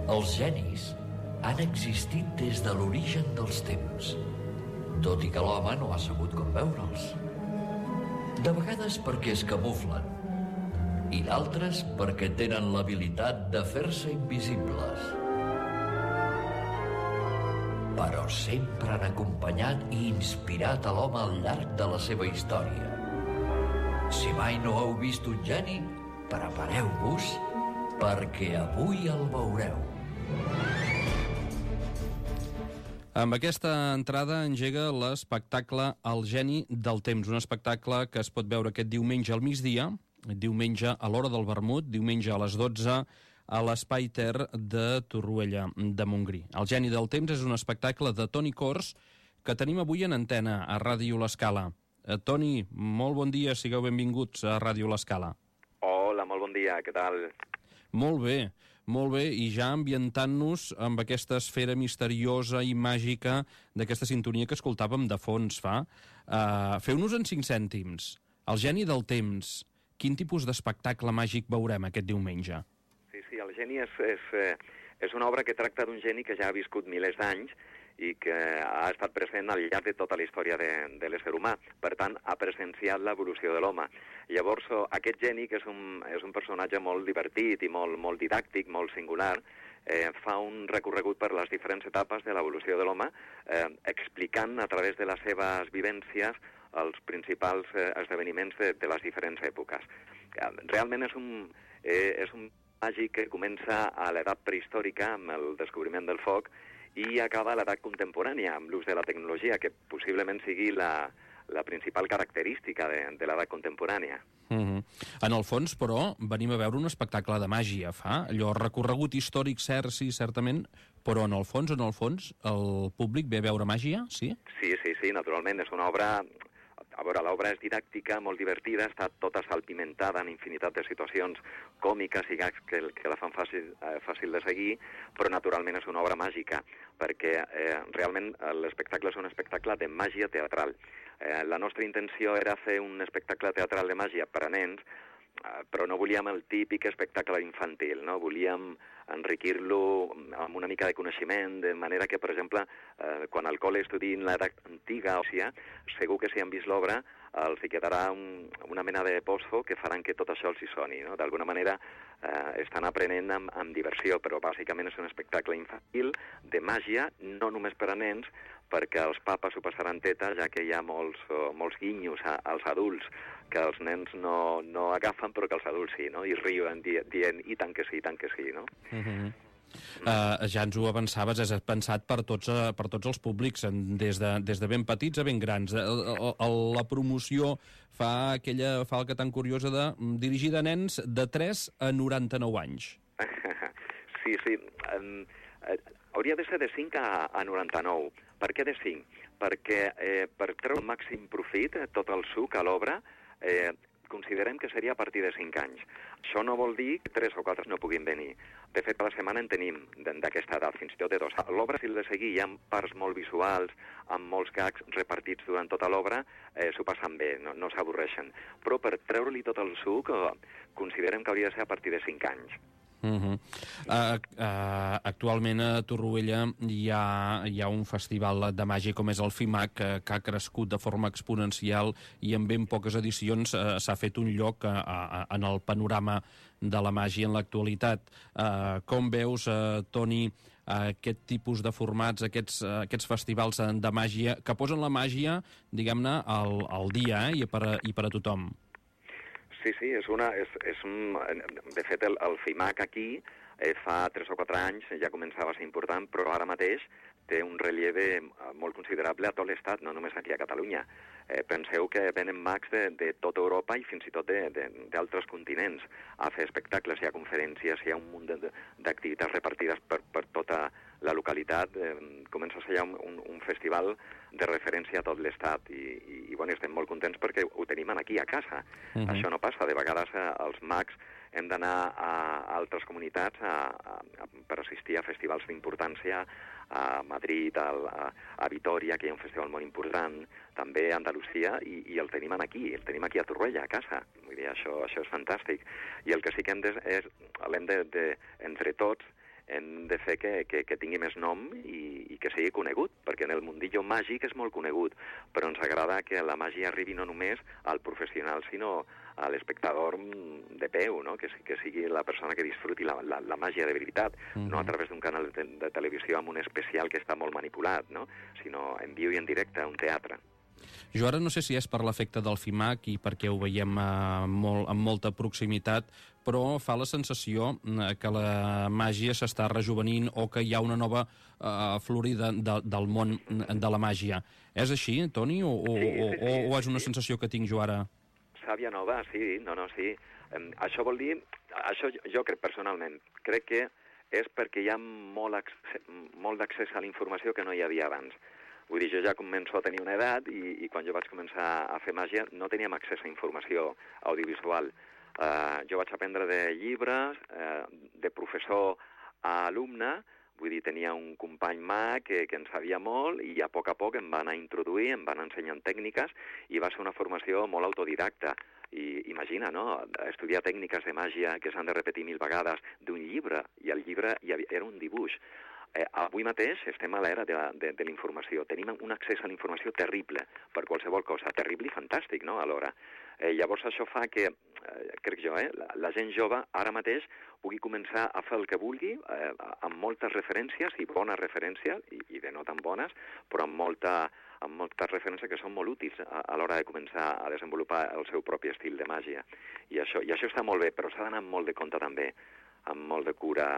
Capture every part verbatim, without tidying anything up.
Els genis han existit des de l'origen dels temps, tot i que l'home no ha sabut com veure'ls. De vegades perquè es camuflen, i d'altres perquè tenen l'habilitat de fer-se invisibles. Però sempre han acompanyat i inspirat a l'home al llarg de la seva història. Si mai no heu vist un geni, prepareu-vos, perquè avui el veureu. Amb aquesta entrada engega l'espectacle El geni del temps, un espectacle que es pot veure aquest diumenge al migdia, diumenge a l'hora del vermut, diumenge a les dotze, a l'Espai Ter de Torroella de Montgrí. El geni del temps és un espectacle de Toni Cors que tenim avui en antena a Ràdio L'Escala. Eh, Toni, molt bon dia, sigueu benvinguts a Ràdio L'Escala. Hola, molt bon dia, què tal? Molt bé, molt bé, i ja ambientant-nos amb aquesta esfera misteriosa i màgica d'aquesta sintonia que escoltàvem de fons fa. Uh, Feu-nos en cinc cèntims. El geni del temps. Quin tipus d'espectacle màgic veurem aquest diumenge? Sí, sí, el geni és, és, és una obra que tracta d'un geni que ja ha viscut milers d'anys i que ha estat present al llarg de tota la història de, de l'ésser humà. Per tant, ha presenciat l'evolució de l'home. Llavors, aquest geni, que és un, és un personatge molt divertit i molt, molt didàctic, molt singular, eh, fa un recorregut per les diferents etapes de l'evolució de l'home, eh, explicant a través de les seves vivències els principals eh, esdeveniments de, de les diferents èpoques. Eh, realment és un, eh, és un màgic que comença a l'edat prehistòrica, amb el descobriment del foc, i acaba a l'edat contemporània, amb l'ús de la tecnologia, que possiblement sigui la, la principal característica de, de l'edat contemporània. Uh-huh. En el fons, però, venim a veure un espectacle de màgia, fa? Allò recorregut històric, cert, sí, certament, però en el fons, en el fons, el públic ve a veure màgia, sí? Sí, sí, sí, naturalment, és una obra... A veure, l'obra és didàctica, molt divertida, està tota salpimentada en infinitat de situacions còmiques i gags que, que la fan fàcil, eh, fàcil de seguir, però naturalment és una obra màgica, perquè eh, realment l'espectacle és un espectacle de màgia teatral. Eh, la nostra intenció era fer un espectacle teatral de màgia per a nens, eh, però no volíem el típic espectacle infantil, no? Volíem enriquir-lo amb una mica de coneixement, de manera que, per exemple, eh, quan al col·le estudin l'edat antiga, o sigui, segur que si han vist l'obra els hi quedarà un, una mena de pozo que faran que tot això els hi soni, no? D'alguna manera eh, estan aprenent amb, amb diversió, però bàsicament és un espectacle infantil de màgia, no només per a nens, perquè els papes ho passaran teta, ja que hi ha molts, uh, molts guinyos a, als adults que els nens no, no agafen, però que els adults sí, no? I riuen di dient i tant que sí, i tant que sí, no? Uh-huh. Uh, ja ens ho avançaves, és pensat per tots, uh, per tots els públics, des de, des de ben petits a ben grans. Uh, uh, uh, la promoció fa aquella falca tan curiosa de dirigir de nens de tres a noranta-nou anys. Sí, sí. Um, uh, hauria de ser de cinc a, a noranta-nou. Per què de cinc? Perquè eh, per treure el màxim profit, eh, tot el suc a l'obra, eh, considerem que seria a partir de cinc anys. Això no vol dir que tres o quatre no puguin venir. De fet, a la setmana en tenim d'aquesta edat, fins i tot de dos. L'obra, si l'he de seguir, hi ha parts molt visuals, amb molts gags repartits durant tota l'obra, eh, s'ho passen bé, no, no s'avorreixen. Però per treure-li tot el suc, eh, considerem que hauria de ser a partir de cinc anys. Uh-huh. uh, uh, actualment a Torroella hi ha, hi ha un festival de màgia com és el FIMAC, que, que ha crescut de forma exponencial i en ben poques edicions uh, s'ha fet un lloc uh, uh, en el panorama de la màgia en l'actualitat. Uh, com veus, uh, Toni, uh, aquest tipus de formats, aquests, uh, aquests festivals de màgia que posen la màgia, diguem-ne, al, al dia eh, i, per a, i per a tothom? Sí, sí, és una, és, és un, de fet el, el FIMAC aquí eh, fa tres o quatre anys ja començava a ser important, però ara mateix té un relleve molt considerable a tot l'estat, no només aquí a Catalunya. Eh, penseu que venen mags de, de tota Europa i fins i tot d'altres continents a fer espectacles, hi ha conferències, hi ha un munt d'activitats repartides per, per tota la localitat. Eh, comença a ser ja un, un, un festival de referència a tot l'estat i, i, i bueno, estem molt contents perquè ho tenim aquí a casa. Uh-huh. Això no passa, de vegades eh, els mags hem d'anar a altres comunitats a, a, a, per assistir a festivals d'importància, a Madrid, a, a, a Vitoria, que hi ha un festival molt important, també a Andalusia, i, i el tenim aquí, el tenim aquí a Torroella, a casa. Vull dir, això, això és fantàstic. I el que sí que hem de, és, l'hem de, de, entre tots, hem de fer que, que, que tingui més nom i, i que sigui conegut, perquè en el mundillo màgic és molt conegut, però ens agrada que la màgia arribi no només al professional, sinó a l'espectador de peu, no? que, que sigui la persona que disfruti la, la, la màgia de veritat, mm-hmm. no a través d'un canal de, de televisió amb un especial que està molt manipulat, no? Sinó en viu i en directe, a un teatre. Jo ara no sé si és per l'efecte del FIMAC i perquè ho veiem eh, molt, amb molta proximitat, però fa la sensació eh, que la màgia s'està rejuvenint o que hi ha una nova eh, florida de, del món de la màgia. És així, Toni, o, o, sí, sí, sí, o, o és una sí. sensació que tinc jo ara? Sàvia nova, sí, no, no, sí. Um, això vol dir, això jo, jo crec personalment, crec que és perquè hi ha molt, accés, molt d'accés a la informació que no hi havia abans. Vull dir, jo ja començo a tenir una edat i, i quan jo vaig començar a fer màgia no teníem accés a informació audiovisual. Uh, jo vaig aprendre de llibres, uh, de professor a alumne, vull dir, tenia un company mag que, que en sabia molt i a poc a poc em va anar a introduir, em van ensenyant tècniques i va ser una formació molt autodidacta. I imagina, no?, estudiar tècniques de màgia que s'han de repetir mil vegades d'un llibre, i el llibre hi havia, era un dibuix. Eh, avui mateix estem a l'era de, de, de la informació. Tenim un accés a la informació terrible per qualsevol cosa, terrible i fantàstic, no?, alhora. Eh, llavors això fa que, eh, crec jo, eh, la, la gent jove ara mateix pugui començar a fer el que vulgui, eh, amb moltes referències, i bones referències, i, i de no tan bones, però amb molta, amb moltes referències que són molt útils a, a l'hora de començar a desenvolupar el seu propi estil de màgia. I això, i això està molt bé, però s'ha d'anar amb molt de compte també, amb molt de cura,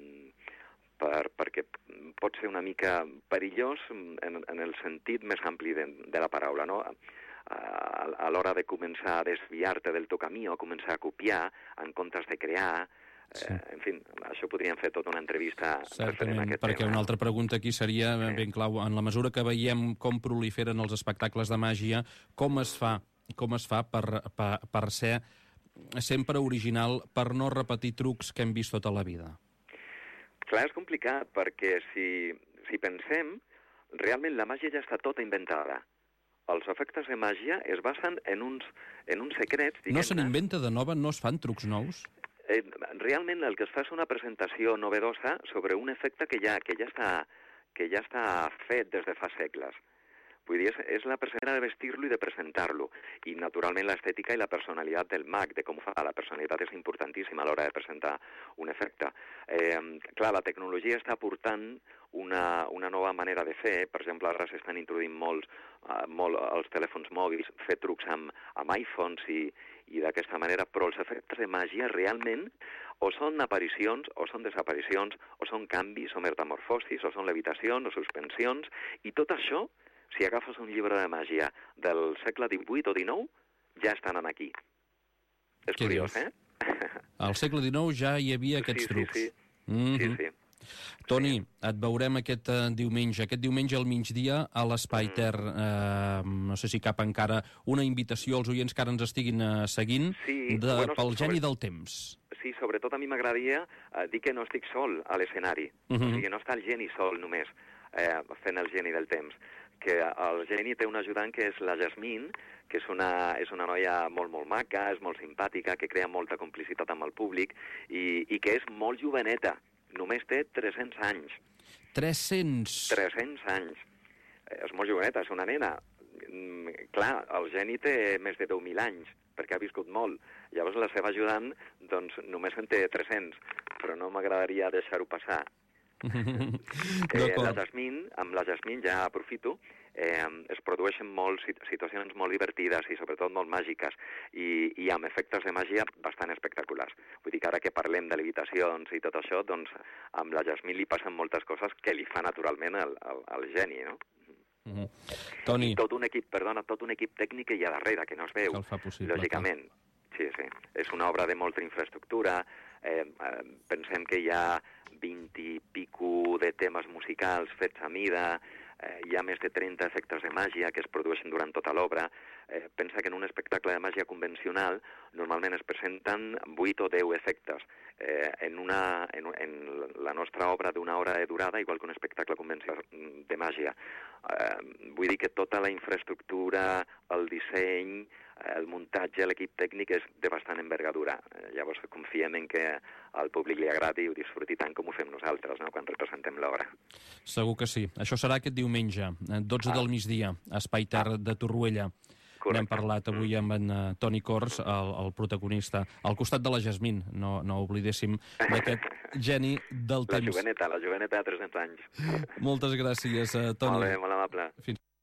per, perquè pot ser una mica perillós en, en el sentit més ampli de, de la paraula, no? A, a l'hora de començar a desviar-te del teu camí o començar a copiar en comptes de crear. Sí. Eh, en fi, això podríem fer tota una entrevista referent a aquest perquè tema. Una altra pregunta aquí seria, sí. ben clau, en la mesura que veiem com proliferen els espectacles de màgia, com es fa, com es fa per, per, per ser sempre original, per no repetir trucs que hem vist tota la vida? Clar, és complicat, perquè si, si pensem, realment la màgia ja està tota inventada. Els efectes de màgia es basen en uns, en uns secrets... No se n'inventa de nova? No es fan trucs nous? Eh, realment el que es fa és una presentació novedosa sobre un efecte que ja, que ja, està, que ja està fet des de fa segles. Vull dir, és, és la manera de vestir-lo i de presentar-lo. I, naturalment, l'estètica i la personalitat del mag, de com fa. La personalitat és importantíssima a l'hora de presentar un efecte. Eh, clar, la tecnologia està aportant una, una nova manera de fer. Per exemple, ara s'estan introduint molts, uh, molt els telèfons mòbils, fer trucs amb, amb iPhones i, i d'aquesta manera, però els efectes de màgia realment o són aparicions, o són desaparicions, o són canvis, o metamorfosis, o són levitacions, o suspensions, i tot això, si agafes un llibre de màgia del segle divuit o dinou, ja estan aquí. És Què curiós, dius? eh? Al segle dinou ja hi havia aquests sí, trucs. Sí, sí. Mm-hmm. sí, sí. Toni, sí. Et veurem aquest uh, diumenge. Aquest diumenge al migdia a l'Espai mm. Ter. Uh, no sé si cap encara una invitació als oients que ara ens estiguin uh, seguint sí, de, bueno, pel sobre... geni del temps. Sí, sobretot a mi m'agradaria uh, dir que no estic sol a l'escenari. Mm-hmm. O sigui, no està el geni sol només eh, fent el geni del temps. Que el geni té un ajudant que és la Jasmine, que és una, és una noia molt, molt maca, és molt simpàtica, que crea molta complicitat amb el públic i, i que és molt joveneta. Només té tres-cents anys. tres-cents? tres-cents anys. És molt joveneta, és una nena. Mm, clar, el geni té més de deu mil anys, perquè ha viscut molt. Llavors la seva ajudant doncs, només en té tres-cents, però no m'agradaria deixar-ho passar. eh, la Jasmine, amb la Jasmine ja aprofito, eh, es produeixen molt, situacions molt divertides i sobretot molt màgiques i, i amb efectes de màgia bastant espectaculars. Vull dir que ara que parlem de levitacions i tot això, doncs amb la Jasmine li passen moltes coses que li fa naturalment al, al, al geni, no? Mm-hmm. Toni... I tot un equip, perdona, tot un equip tècnic que hi ha darrere, que no es veu, que el fa possible, lògicament. Sí, sí. És una obra de molta infraestructura. Eh, eh, pensem que hi ha vint i pico de temes musicals fets a mida, eh, hi ha més de trenta efectes de màgia que es produeixen durant tota l'obra. Eh, pensa que en un espectacle de màgia convencional normalment es presenten vuit o deu efectes. Eh, en, una, en, en la nostra obra d'una hora de durada, igual que un espectacle convencional de màgia. Eh, vull dir que tota la infraestructura, el disseny, el muntatge, l'equip tècnic és de bastant envergadura. Eh, llavors confiem en que al públic li agradi i ho disfruti tant com ho fem nosaltres, no?, quan representem l'obra. Segur que sí. Això serà aquest diumenge, dotze del migdia, a Espai Ter de Torroella. Correcte. N'hem parlat avui amb en uh, Toni Cors, el, el protagonista, al costat de la Jasmine, no, no oblidéssim d'aquest geni del La temps. joveneta, la joveneta de tres-cents anys. Moltes gràcies, uh, Toni. Molt bé, molt amable. Fins